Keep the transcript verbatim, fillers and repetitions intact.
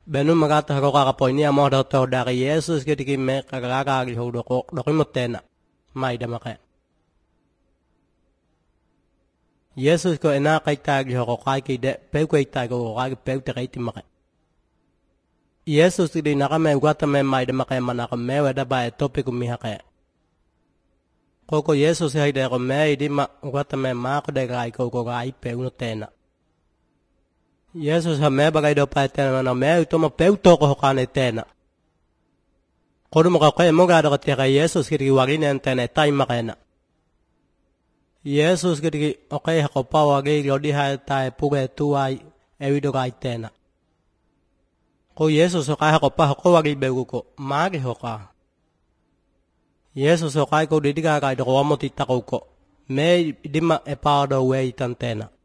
Benu magata ko kakapoy niya mo daw to dari Yesus kiti ki me kagagagi ho doko doko motena mai damake Yesus ko ena kai tagi ho kai ki de pe ko ita ko kai pe te kai timake Yesus di nakame guata me mai damake manaka me wada ba topic mi hake Koko Yesus hai de ko me di ma guata me ma ko de kai ko ko kai pe uno tena Yesus ha me bagai do pa tena na me to ma pe to ko kane tena Kodu mo ka mo ga do te ka Yesus ki wagi nen tena tai makena Yesus ki okay ha ko pa wagi lo di ha tai puge tuai e wi do kai tena Ko Yesus ka ha ko pa ko wagi be ko ma ge ho ka Yesus ka ko di ga ga do mo ti ta ko ko me di ma e pa do we tantena